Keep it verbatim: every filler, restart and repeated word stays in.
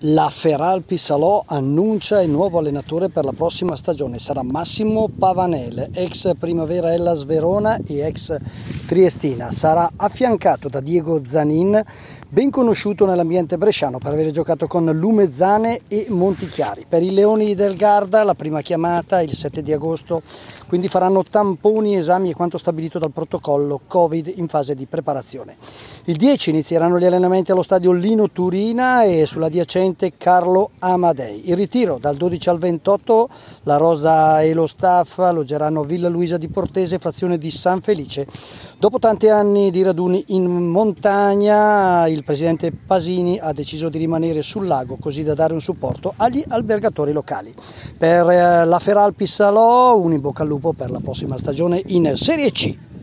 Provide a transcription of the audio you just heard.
La Feralpi Salò annuncia il nuovo allenatore per la prossima stagione. Sarà Massimo Pavanel, ex Primavera Hellas Verona e ex Triestina. Sarà affiancato da Diego Zanin, ben conosciuto nell'ambiente bresciano per aver giocato con Lumezzane e Montichiari. Per i Leoni del Garda la prima chiamata il sette di agosto, quindi faranno tamponi, esami e quanto stabilito dal protocollo Covid in fase di preparazione. Il dieci inizieranno gli allenamenti allo stadio Lino Turina e sull'adiacente Carlo Amadei. Il ritiro dal dodici al ventotto, la rosa e lo staff alloggeranno Villa Luisa di Portese, frazione di San Felice. Dopo tanti anni di raduni in montagna, il presidente Pasini ha deciso di rimanere sul lago così da dare un supporto agli albergatori locali. Per la Feralpi Salò un in bocca al lupo per la prossima stagione in Serie C.